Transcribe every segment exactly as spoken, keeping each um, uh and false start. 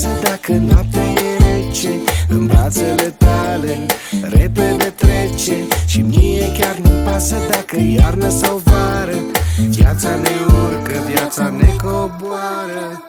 pasă dacă noaptea e rece. În brațele tale repede trece și mie chiar nu-mi pasă dacă iarnă sau vară. Viața ne urcă, viața ne coboară.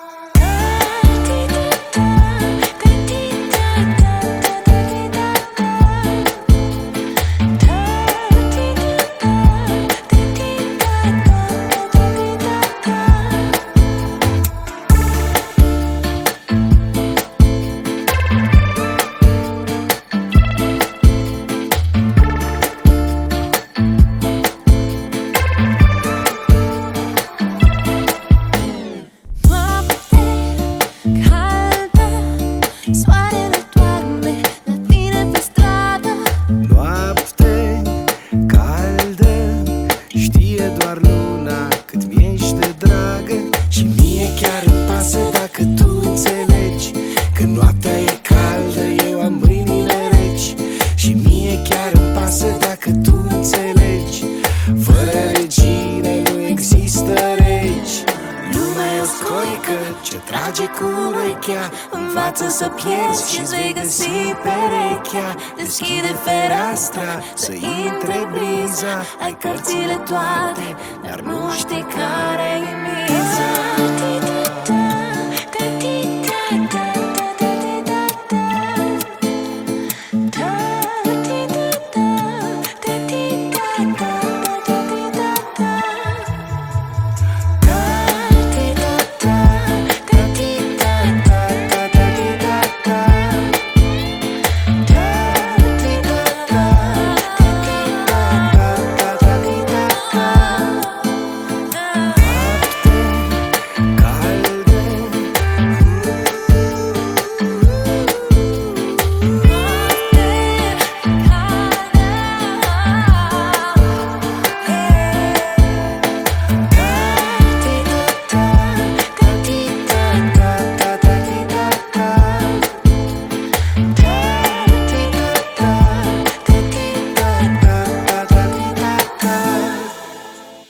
Soarele doarme la tine pe stradă. Noapte caldă, știe doar luna cât mi-ești de dragă. Și mie chiar îmi pasă dacă tu înțelegi. Când noaptea e caldă, eu am mâinile reci. Și mie chiar îmi pasă dacă tu înțelegi. Fără regine nu există regi. Lumea e o scoică ce trage cu urechea. Învață să pierzi și-ți vei găsi perechea. Deschide fereastra să intre briza. Ai cărțile toate, dar nu știi care e miza.